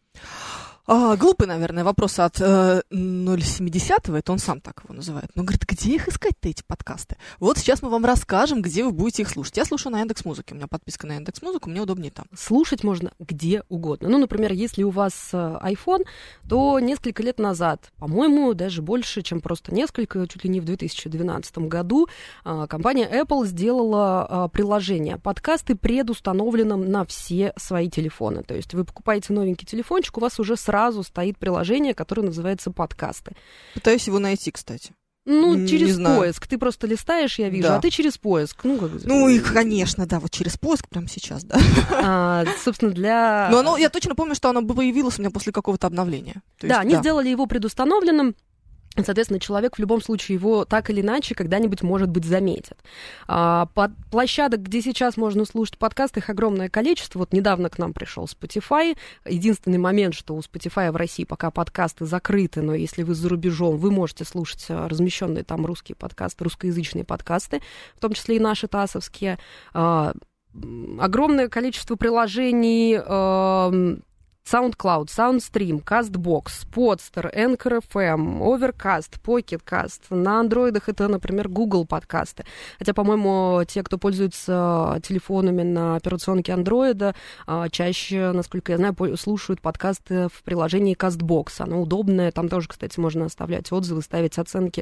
А, глупый, наверное, вопрос от э, ноль семидесятого, это он сам так его называет. Но говорит, где их искать-то, эти подкасты? Вот сейчас мы вам расскажем, где вы будете их слушать. Я слушаю на Яндекс.Музыке, у меня подписка на Яндекс.Музыку, мне удобнее там.
Слушать можно где угодно. Ну, например, если у вас iPhone, то несколько лет назад, по-моему, даже больше, чем просто несколько, чуть ли не в две тысячи двенадцатом году, компания Apple сделала приложение подкасты предустановленным на все свои телефоны. То есть вы покупаете новенький телефончик, у вас уже сразу Сразу стоит приложение, которое называется «Подкасты».
Пытаюсь его найти, кстати.
Ну,
не
через
знаю.
поиск. Ты просто листаешь, я вижу,
да.
а ты через поиск. Ну, как...
ну и, конечно, да, вот через поиск прямо сейчас, да.
А, собственно, для...
Но оно, я точно помню, что оно появилось у меня после какого-то обновления. То
да,
есть,
они
да.
сделали его предустановленным. Соответственно, человек в любом случае его так или иначе когда-нибудь, может быть, заметит. А, под площадок, где сейчас можно слушать подкасты, их огромное количество. Вот недавно к нам пришел Spotify. Единственный момент, что у Spotify в России пока подкасты закрыты, но если вы за рубежом, вы можете слушать размещенные там русские подкасты, русскоязычные подкасты, в том числе и наши тасовские. А, огромное количество приложений... А, SoundCloud, SoundStream, CastBox, Podster, Anchor эф эм, Overcast, Pocket Cast. На андроидах это, например, Google подкасты. Хотя, по-моему, те, кто пользуется телефонами на операционке андроида, чаще, насколько я знаю, слушают подкасты в приложении CastBox. Оно удобное. Там тоже, кстати, можно оставлять отзывы, ставить оценки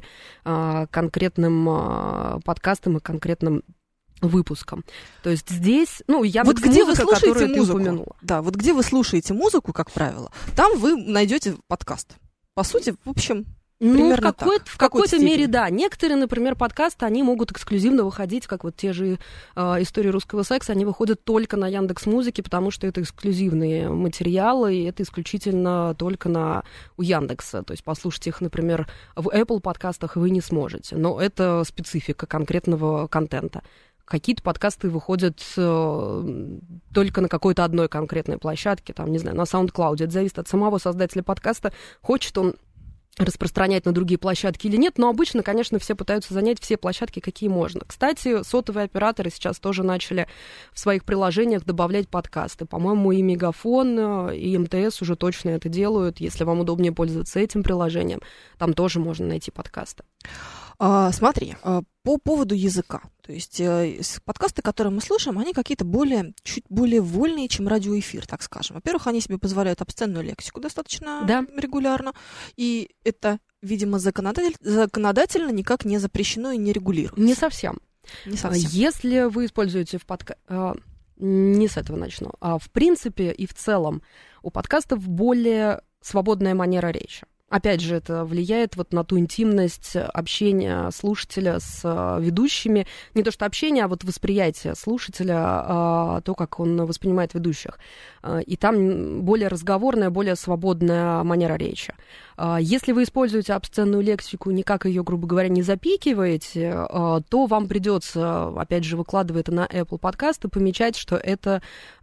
конкретным подкастам и конкретным выпуском. То есть здесь, ну, Яндекс.Музыка,
вот где вы слушаете
которую ты
музыку,
упомянула.
Да, вот где вы слушаете музыку, как правило, там вы найдете подкаст. По сути, в общем,
ну, в, какой,
так,
в,
в
какой-то
степени.
мере, да. Некоторые, например, подкасты, они могут эксклюзивно выходить, как вот те же э, истории русского секса, они выходят только на Яндекс.Музыке, потому что это эксклюзивные материалы, и это исключительно только на, у Яндекса. То есть послушать их, например, в Apple подкастах вы не сможете. Но это специфика конкретного контента. Какие-то подкасты выходят э, только на какой-то одной конкретной площадке, там, не знаю, на SoundCloud. Это зависит от самого создателя подкаста, хочет он распространять на другие площадки или нет, но обычно, конечно, все пытаются занять все площадки, какие можно. Кстати, сотовые операторы сейчас тоже начали в своих приложениях добавлять подкасты. По-моему, и Мегафон, и эм тэ эс уже точно это делают. Если вам удобнее пользоваться этим приложением, там тоже можно найти подкасты.
А, смотри, по поводу языка. То есть э, подкасты, которые мы слушаем, они какие-то более, чуть более вольные, чем радиоэфир, так скажем. Во-первых, они себе позволяют обсценную лексику достаточно
да.
регулярно. И это, видимо, законодатель, законодательно никак не запрещено и не регулируется.
Не совсем.
Не совсем.
Если вы используете в подкасте... Не с этого начну. А в принципе и в целом у подкастов более свободная манера речи. Опять же, это влияет вот на ту интимность общения слушателя с ведущими. Не то что общение, а вот восприятие слушателя, то, как он воспринимает ведущих. И там более разговорная, более свободная манера речи. Если вы используете обсценную лексику, никак ее, грубо говоря, не запикиваете, то вам придется, опять же, выкладывая это на Apple подкасты, помечать, что это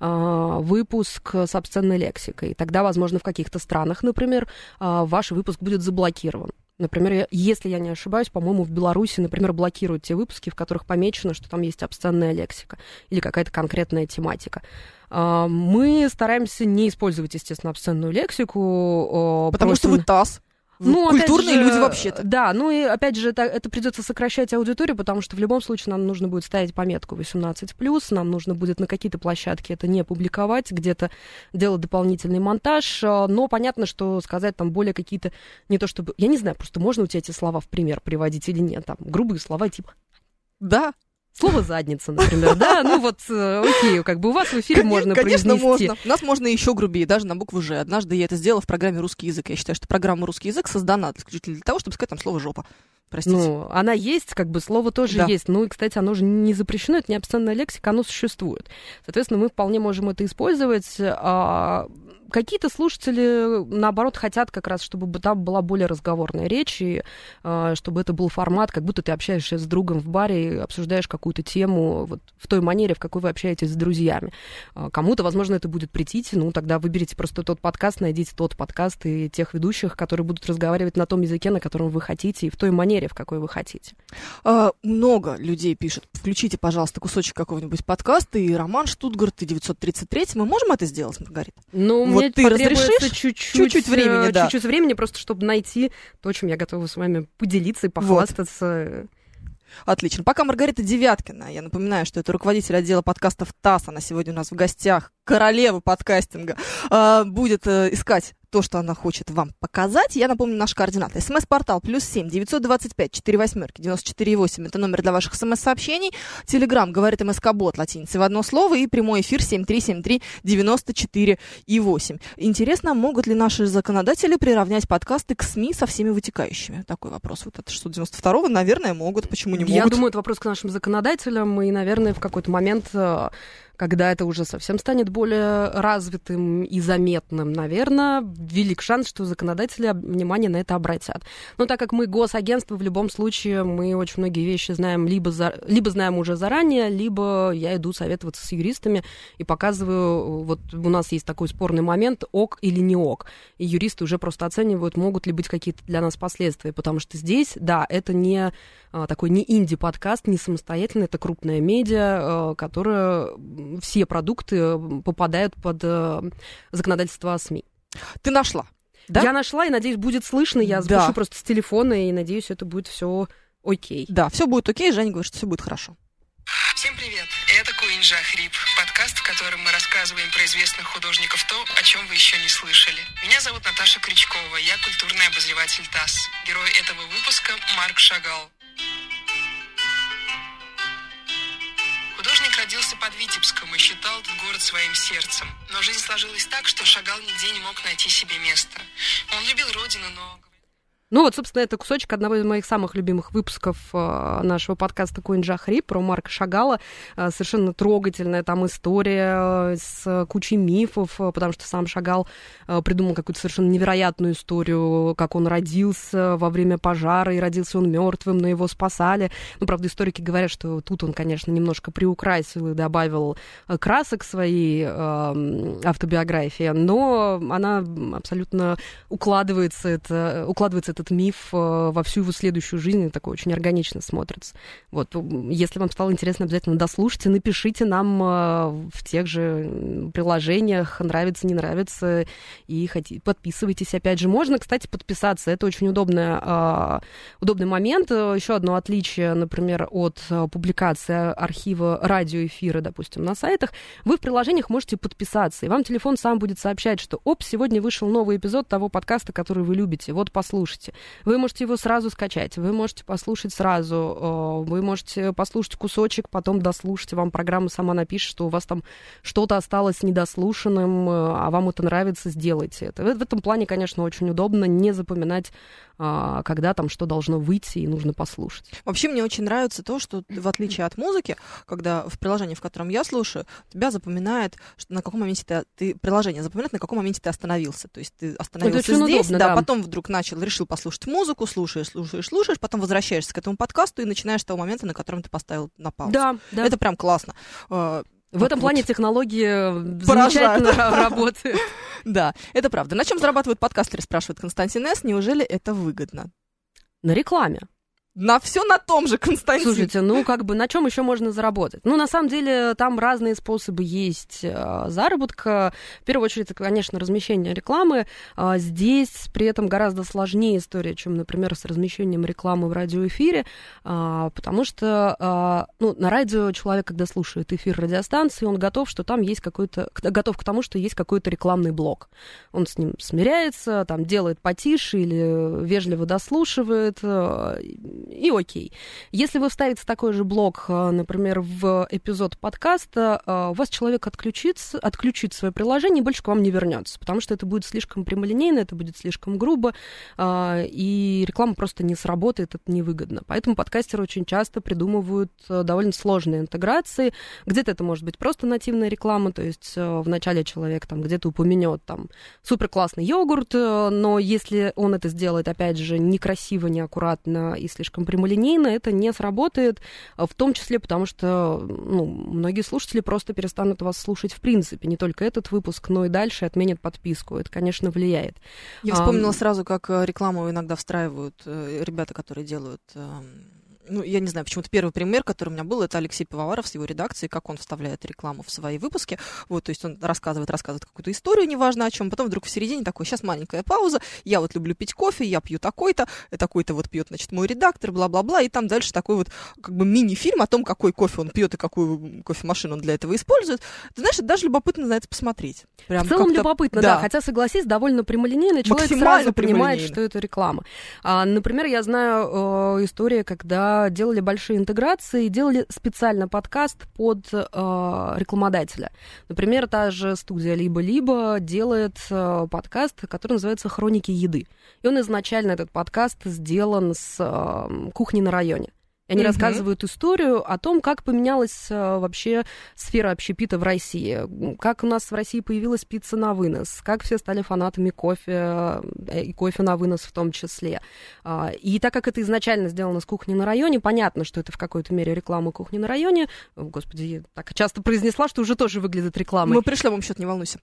выпуск с обсценной лексикой. Тогда, возможно, в каких-то странах, например, ваш выпуск будет заблокирован. Например, если я не ошибаюсь, по-моему, в Беларуси, например, блокируют те выпуски, в которых помечено, что там есть обсценная лексика или какая-то конкретная тематика. Мы стараемся не использовать, естественно, обсценную лексику.
Потому
просто...
что вы ТАСС.
Ну,
культурные
же,
люди вообще-то.
Да, ну и опять же, это, это придется сокращать аудиторию, потому что в любом случае нам нужно будет ставить пометку восемнадцать плюс, нам нужно будет на какие-то площадки это не публиковать, где-то делать дополнительный монтаж, но понятно, что сказать там более какие-то, не то чтобы, я не знаю, просто можно у тебя эти слова в пример приводить или нет, там грубые слова типа
«да».
Слово «задница», например, да? Ну вот, окей, как бы у вас в эфире можно произнести.
Конечно, можно. У нас можно еще грубее, даже на букву «Ж». Однажды я это сделала в программе «Русский язык». Я считаю, что программа «Русский язык» создана исключительно для того, чтобы сказать там слово «жопа». Простите.
Ну, она есть, как бы слово тоже
да.
есть. Ну и, кстати, оно же не запрещено, это не обсценная лексика, оно существует. Соответственно, мы вполне можем это использовать. А какие-то слушатели, наоборот, хотят как раз, чтобы там была более разговорная речь, и а, чтобы это был формат, как будто ты общаешься с другом в баре и обсуждаешь какую-то тему вот в той манере, в какой вы общаетесь с друзьями. А, кому-то, возможно, это будет претить, ну, тогда выберите просто тот подкаст, найдите тот подкаст и тех ведущих, которые будут разговаривать на том языке, на котором вы хотите, и в той манере, в какой вы хотите.
А, много людей пишет, включите, пожалуйста, кусочек какого-нибудь подкаста, и Роман Штутгарт, и девятьсот тридцать три. Мы можем это сделать, Маргарита?
Ну,
вот
мне
ты
потребуется
разрешишь?
чуть-чуть,
Чуть-чуть времени, да.
Чуть-чуть времени, просто чтобы найти то, чем я готова с вами поделиться и похвастаться.
Вот. Отлично. Пока Маргарита Девяткина, я напоминаю, что это руководитель отдела подкастов ТАСС, она сегодня у нас в гостях, королева подкастинга, будет искать то, что она хочет вам показать. Я напомню наши координаты. СМС-портал плюс семь девятьсот двадцать пять четыре восьмерки девяносто четыре восемь. Это номер для ваших смс-сообщений. Телеграм говорит МСК-бот латиницей в одно слово. И прямой эфир семь три семь три девяносто четыре восемь. Интересно, могут ли наши законодатели приравнять подкасты к СМИ со всеми вытекающими? Такой вопрос. Вот это шестьсот девяносто второго, наверное, могут. Почему не могут?
Я думаю, это вопрос к нашим законодателям. И, наверное, в какой-то момент, когда это уже совсем станет более развитым и заметным, наверное, велик шанс, что законодатели внимание на это обратят. Но так как мы госагентство, в любом случае мы очень многие вещи знаем либо, за, либо знаем уже заранее, либо я иду советоваться с юристами и показываю, вот у нас есть такой спорный момент, ок или не ок. И юристы уже просто оценивают, могут ли быть какие-то для нас последствия, потому что здесь, да, это не такой не инди-подкаст, не самостоятельный, это крупная медиа, которая все продукты попадают под законодательство о СМИ.
Ты нашла, да?
Я нашла, и, надеюсь, будет слышно. Я запишу да. просто с телефона, и, надеюсь, это будет все окей.
Да, все будет окей. Женя говорит, что все будет хорошо.
Всем привет. Это Куинджа Хрип, подкаст, в котором мы рассказываем про известных художников то, о чем вы еще не слышали. Меня зовут Наташа Крючкова, я культурный обозреватель ТАСС. Герой этого выпуска Марк Шагал. Художник родился под Витебском и считал этот город своим сердцем. Но жизнь сложилась так, что Шагал нигде не мог найти себе места. Он любил родину, но...
Ну вот, собственно, это кусочек одного из моих самых любимых выпусков э, нашего подкаста «Куинджа Хрип» про Марка Шагала. Э, совершенно трогательная там история э, с кучей мифов, э, потому что сам Шагал э, придумал какую-то совершенно невероятную историю, как он родился во время пожара, и родился он мертвым, но его спасали. Ну, правда, историки говорят, что тут он, конечно, немножко приукрасил и добавил э, красок своей э, автобиографии, но она абсолютно укладывается, это, укладывается этот миф во всю его следующую жизнь, такой очень органично смотрится. Вот, если вам стало интересно, обязательно дослушайте, напишите нам в тех же приложениях, нравится, не нравится, и хотите, подписывайтесь. Опять же, можно, кстати, подписаться, это очень удобный, удобный момент. Еще одно отличие, например, от публикации архива радиоэфира, допустим, на сайтах, вы в приложениях можете подписаться, и вам телефон сам будет сообщать, что, оп, сегодня вышел новый эпизод того подкаста, который вы любите, вот послушайте. Вы можете его сразу скачать, вы можете послушать сразу, вы можете послушать кусочек, потом дослушать, вам программа сама напишет, что у вас там что-то осталось недослушанным, а вам это нравится, сделайте это. В этом плане, конечно, очень удобно не запоминать, когда там что должно выйти и нужно послушать.
Вообще мне очень нравится то, что в отличие от музыки, когда в приложении, в котором я слушаю, тебя запоминает, что на каком моменте ты, ты приложение запоминает, на каком моменте ты остановился. То есть ты остановился здесь,
удобно,
да,
да,
потом вдруг начал, решил послушать музыку, слушаешь, слушаешь, слушаешь, потом возвращаешься к этому подкасту и начинаешь с того момента, на котором ты поставил на паузу.
Да, да.
Это прям классно.
В этом плане вот технологии замечательно работают.
Да, это правда. На чем зарабатывают подкастеры, спрашивает Константин С. Неужели это выгодно?
На рекламе.
На все на том же, Константин.
Слушайте, ну как бы на чем еще можно заработать? Ну, на самом деле, там разные способы есть э, заработка. В первую очередь, это, конечно, размещение рекламы. А здесь при этом гораздо сложнее история, чем, например, с размещением рекламы в радиоэфире, а, потому что а, ну, на радио человек, когда слушает эфир радиостанции, он готов, что там есть какой-то, готов к тому, что есть какой-то рекламный блок. Он с ним смиряется, там делает потише или вежливо дослушивает, и окей. Если вы вставите такой же блок, например, в эпизод подкаста, у вас человек отключится, отключит свое приложение и больше к вам не вернется, потому что это будет слишком прямолинейно, это будет слишком грубо, и реклама просто не сработает, это невыгодно. Поэтому подкастеры очень часто придумывают довольно сложные интеграции. Где-то это может быть просто нативная реклама, то есть вначале человек там где-то упомянет там супер классный йогурт, но если он это сделает, опять же, некрасиво, неаккуратно и слишком прямолинейно, это не сработает, в том числе потому, что ну, многие слушатели просто перестанут вас слушать в принципе, не только этот выпуск, но и дальше отменят подписку. Это, конечно, влияет.
Я вспомнила а, сразу, как рекламу иногда встраивают ребята, которые делают... Ну, я не знаю, почему-то первый пример, который у меня был, это Алексей Пивоваров с его редакцией, как он вставляет рекламу в свои выпуски. Вот, то есть он рассказывает, рассказывает какую-то историю, неважно о чем, потом вдруг в середине такой, сейчас маленькая пауза, я вот люблю пить кофе, я пью такой-то, такой-то вот пьет, значит, мой редактор, бла-бла-бла, и там дальше такой вот как бы мини-фильм о том, какой кофе он пьет и какую кофемашину он для этого использует. Ты знаешь, это даже любопытно на это посмотреть.
Прям в целом как-то... любопытно, да. да, хотя, согласись, довольно прямолинейно, человек сразу понимает, что это реклама. А, например, я знаю э, историю, когда делали большие интеграции, делали специально подкаст под э, рекламодателя. Например, та же студия «Либо-либо» делает э, подкаст, который называется «Хроники еды». И он изначально, этот подкаст, сделан с э, кухни на районе. И они mm-hmm. рассказывают историю о том, как поменялась а, вообще сфера общепита в России, как у нас в России появилась пицца на вынос, как все стали фанатами кофе, и кофе на вынос в том числе. А, и так как это изначально сделано с кухни на районе, понятно, что это в какой-то мере реклама кухни на районе. Господи, я так часто произнесла, что уже тоже выглядит рекламой.
Мы пришлем вам счет, не волнуйся.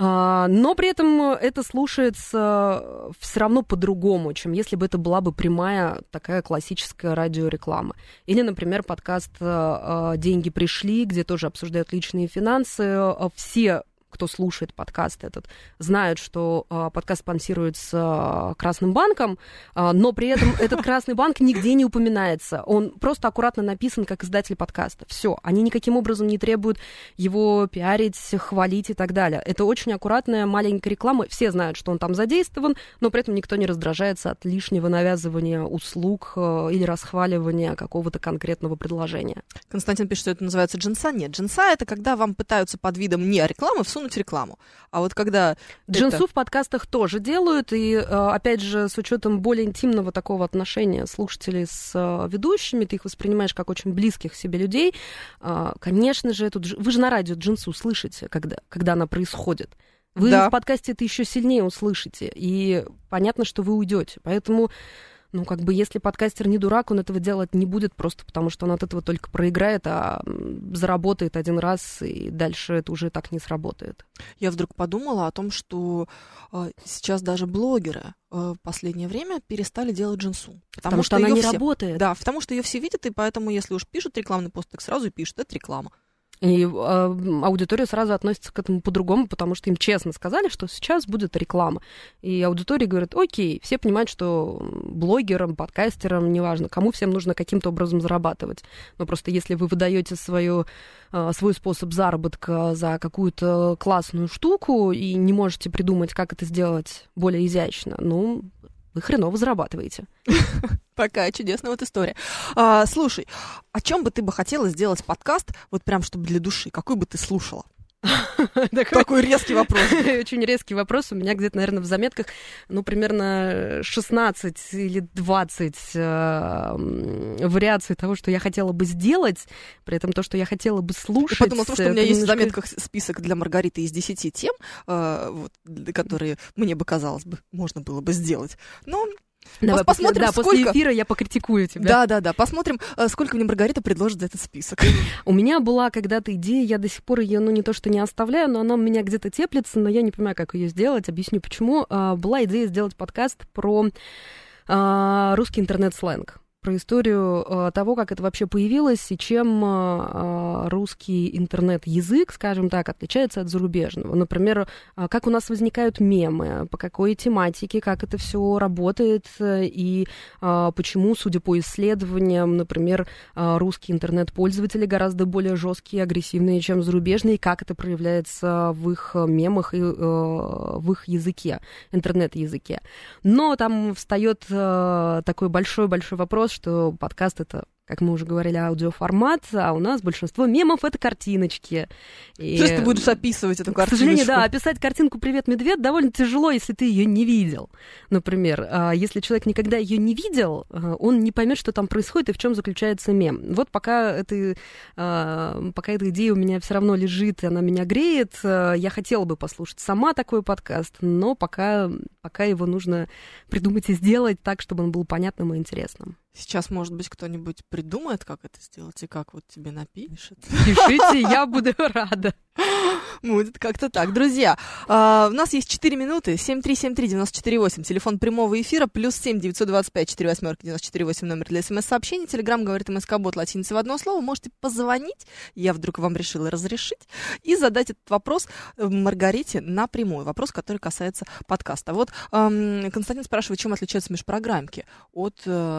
Но при этом это слушается все равно по-другому, чем если бы это была бы прямая такая классическая радиореклама. Или, например, подкаст «Деньги пришли», где тоже обсуждают личные финансы. Все, кто слушает подкаст этот, знают, что а, подкаст спонсируется а, Красным банком, а, но при этом этот Красный банк нигде не упоминается. Он просто аккуратно написан как издатель подкаста. Все. Они никаким образом не требуют его пиарить, хвалить и так далее. Это очень аккуратная маленькая реклама. Все знают, что он там задействован, но при этом никто не раздражается от лишнего навязывания услуг а, или расхваливания какого-то конкретного предложения.
Константин пишет, что это называется джинса. Нет, джинса — это когда вам пытаются под видом не рекламы всунуть рекламу. А вот когда...
Джинсу
это...
в подкастах тоже делают, и, опять же, с учетом более интимного такого отношения слушателей с ведущими, ты их воспринимаешь как очень близких себе людей, конечно же, эту... вы же на радио джинсу слышите, когда, когда она происходит. Вы да. в подкасте это еще сильнее услышите, и понятно, что вы уйдете. Поэтому... Ну, как бы, если подкастер не дурак, он этого делать не будет, просто потому что он от этого только проиграет, а заработает один раз, и дальше это уже так не сработает.
Я вдруг подумала о том, что э, сейчас даже блогеры э, в последнее время перестали делать джинсу.
Потому, потому что, что она не
все...
работает.
Да, потому что ее все видят, и поэтому, если уж пишут рекламный пост, так сразу и пишут, это реклама.
И э, аудитория сразу относится к этому по-другому, потому что им честно сказали, что сейчас будет реклама. И аудитория говорит, окей, все понимают, что блогерам, подкастерам, неважно, кому всем нужно каким-то образом зарабатывать. Но просто если вы выдаете свою, э, свой способ заработка за какую-то классную штуку и не можете придумать, как это сделать более изящно, ну, вы хреново зарабатываете.
Такая чудесная вот история. А, слушай, о чем бы ты бы хотела сделать подкаст, вот прям чтобы для души? Какой бы ты слушала? Такой резкий вопрос.
Очень резкий вопрос. У меня где-то, наверное, в заметках, ну, примерно шестнадцать или двадцать э, вариаций того, что я хотела бы сделать, при этом то, что я хотела бы слушать.
Я подумала, что у меня есть в заметках список для Маргариты из десяти тем, э, вот, которые мне бы казалось бы, можно было бы сделать. Но...
Давай, посмотрим, да, сколько... после эфира я покритикую тебя.
Да-да-да, посмотрим, сколько мне Маргарита предложит за этот список.
У меня была когда-то идея, я до сих пор ее, ну, не то что не оставляю, но она у меня где-то теплится, но я не понимаю, как ее сделать, объясню почему. Была идея сделать подкаст про русский интернет-сленг. про историю э, того, как это вообще появилось и чем э, русский интернет-язык, скажем так, отличается от зарубежного. Например, э, как у нас возникают мемы, по какой тематике, как это все работает и э, почему, судя по исследованиям, например, э, русские интернет-пользователи гораздо более жесткие и агрессивные, чем зарубежные, и как это проявляется в их мемах и э, в их языке, интернет-языке. Но там встает э, такой большой-большой вопрос, что подкаст — это, как мы уже говорили, аудиоформат, а у нас большинство мемов — это картиночки. И...
То есть ты будешь описывать эту картиночку?
К сожалению, да, описать картинку «Привет, медведь» довольно тяжело, если ты ее не видел. Например, если человек никогда ее не видел, он не поймет, что там происходит и в чем заключается мем. Вот пока, это, пока эта идея у меня все равно лежит, и она меня греет, я хотела бы послушать сама такой подкаст, но пока, пока его нужно придумать и сделать так, чтобы он был понятным и интересным.
Сейчас, может быть, кто-нибудь придумает, как это сделать, и как вот тебе напишет.
Пишите, я буду рада.
Будет как-то так. Друзья, э, у нас есть четыре минуты. семь три семь три девять четыре восемь. Телефон прямого эфира. Плюс семь девятьсот двадцать пять четыре восемь девять четыре восемь. Номер для смс-сообщений. Телеграм говорит МСК-бот латиница в одно слово. Можете позвонить. Я вдруг вам решила разрешить. И задать этот вопрос Маргарите напрямую. Вопрос, который касается подкаста. Вот э, Константин спрашивает, чем отличаются межпрограммки от,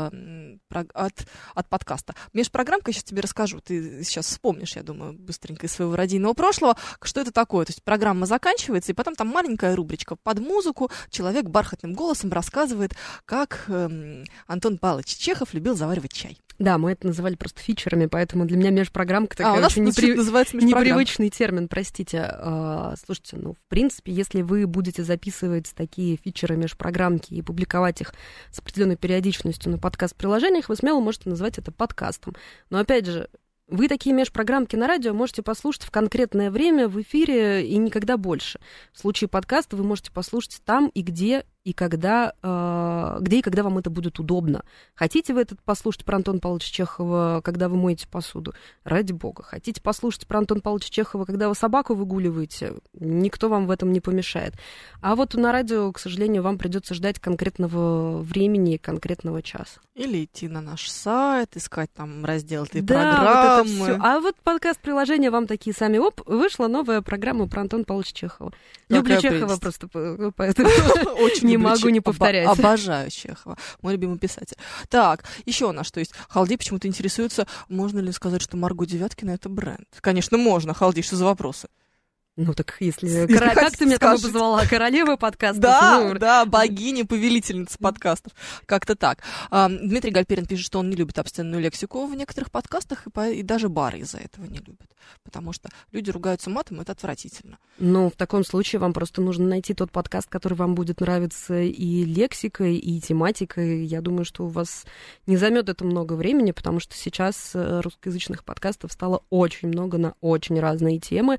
э, от, от подкаста. Межпрограммка, я сейчас тебе расскажу. Ты сейчас вспомнишь, я думаю, быстренько из своего радийного прошлого, что это такое. То есть программа заканчивается, и потом там маленькая рубричка под музыку. Человек бархатным голосом рассказывает, как эм, Антон Павлович Чехов любил заваривать чай.
Да, мы это называли просто фичерами, поэтому для меня межпрограммка такая
а, у нас
очень непри... непривычный
термин,
простите. А, слушайте, ну, в принципе, если вы будете записывать такие фичеры межпрограммки и публиковать их с определенной периодичностью на подкаст-приложениях, вы смело можете назвать это подкастом. Но, опять же, вы такие межпрограммки на радио можете послушать в конкретное время в эфире и никогда больше. В случае подкаста вы можете послушать там и где и когда, э, где и когда вам это будет удобно. Хотите вы этот послушать про Антона Павловича Чехова, когда вы моете посуду? Ради бога. Хотите послушать про Антона Павловича Чехова, когда вы собаку выгуливаете? Никто вам в этом не помешает. А вот на радио, к сожалению, вам придется ждать конкретного времени, конкретного часа.
Или идти на наш сайт, искать там раздел «Ты
да,
программы».
Вот это всё. А вот подкаст-приложение вам такие сами. Оп, вышла новая программа про Антона Павловича Чехова. Люблю
Какая
Чехова
прелесть.
просто, поэтому не могу не повторять.
Обожаю Чехова, мой любимый писатель. Так, еще у нас что есть? Халди почему-то интересуется, можно ли сказать, что Марго Девяткина — это бренд? Конечно, можно, Халди, что за вопросы?
Ну так если...
если
Кора... Как ты меня там
скажете.
позвала? Королева подкастов?
Да,
ну...
да, богиня, повелительница подкастов. Как-то так. А, Дмитрий Гальперин пишет, что он не любит обсценную лексику в некоторых подкастах, и, по... и даже бары из-за этого не любят. Потому что люди ругаются матом, и это отвратительно.
Ну, в таком случае вам просто нужно найти тот подкаст, который вам будет нравиться и лексикой, и тематикой. Я думаю, что у вас не займет это много времени, потому что сейчас русскоязычных подкастов стало очень много на очень разные темы,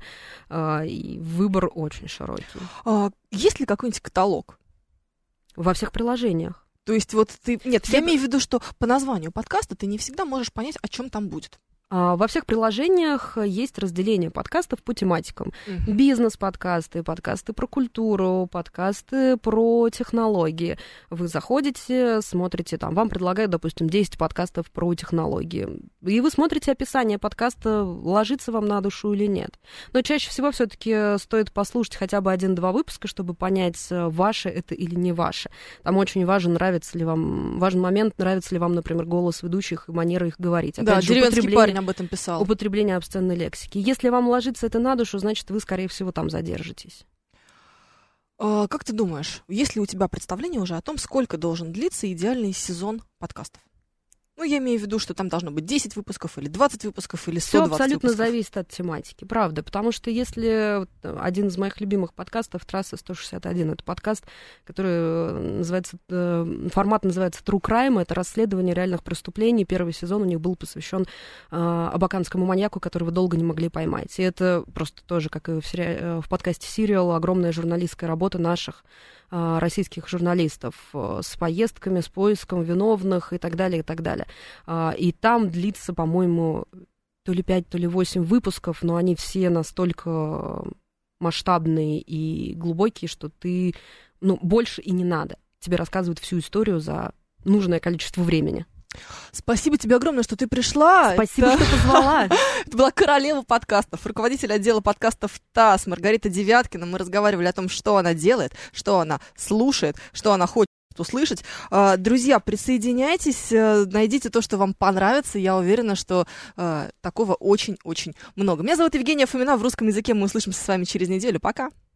и выбор очень широкий.
А, есть ли какой-нибудь каталог?
Во всех приложениях.
То есть вот ты... Нет,
Все...
я имею в виду, что по названию подкаста ты не всегда можешь понять, о чем там будет.
Во всех приложениях есть разделение подкастов по тематикам.
Uh-huh.
Бизнес-подкасты, подкасты про культуру, подкасты про технологии. Вы заходите, смотрите, там вам предлагают, допустим, десять подкастов про технологии. И вы смотрите описание подкаста, ложится вам на душу или нет. Но чаще всего все-таки стоит послушать хотя бы один-два выпуска, чтобы понять, ваше это или не ваше. Там очень важен, нравится ли вам, важен момент, нравится ли вам, например, голос ведущих и манера их говорить. Опять
да,
же,
деревенский парень об этом писал.
Употребление обсценной лексики. Если вам ложится это на душу, значит, вы, скорее всего, там задержитесь.
А, как ты думаешь, есть ли у тебя представление уже о том, сколько должен длиться идеальный сезон подкастов? Ну, я имею в виду, что там должно быть десять выпусков, или двадцать выпусков, или сто двадцать
выпусков. Все абсолютно
выпусков.
зависит от тематики, правда. Потому что если один из моих любимых подкастов «Трасса сто шестьдесят один», это подкаст, который называется, формат называется «True Crime», это расследование реальных преступлений. Первый сезон у них был посвящен э, абаканскому маньяку, которого долго не могли поймать. И это просто тоже, как и в, сери... в подкасте «Serial», огромная журналистская работа наших российских журналистов с поездками, с поиском виновных и так далее, и так далее. И там длится, по-моему, то ли пять, то ли восемь выпусков, но они все настолько масштабные и глубокие, что ты, ну, больше и не надо. Тебе рассказывают всю историю за нужное количество времени.
Спасибо тебе огромное, что ты пришла.
Спасибо,
Это...
что позвала.
Это была королева подкастов, руководитель отдела подкастов ТАСС Маргарита Девяткина. Мы разговаривали о том, что она делает, что она слушает, что она хочет услышать. Друзья, присоединяйтесь, найдите то, что вам понравится. Я уверена, что такого очень-очень много. Меня зовут Евгения Фомина. В русском языке мы услышимся с вами через неделю. Пока.